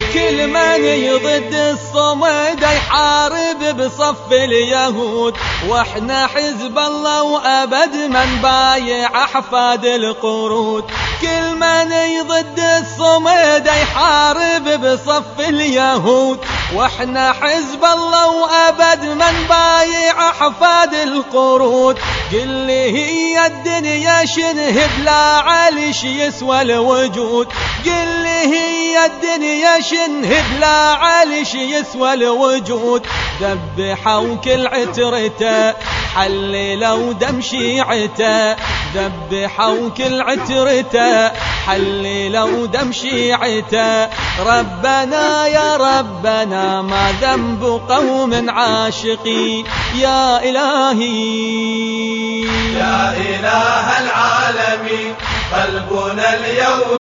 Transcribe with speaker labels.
Speaker 1: كل من يضد الصمد يحارب بصف اليهود، واحنا حزب الله وأبد من بايع أحفاد القرود. كل من يضد الصمد يحارب بصف اليهود، واحنا حزب الله وأبد من بايع أحفاد القرود. قل لي هي الدنيا شنه بلا علي يسوى الوجود، قل لي هي الدنيا شنه بلا علي يسوى الوجود. ذبحوا كل عترته حللوا دم شيعته، ذبحوا كل عترته حللوا دم شيعته. ربنا يا ربنا ما ذنب قوم عاشقين يا إلهي
Speaker 2: يا إله العالمين. قلبنا اليوم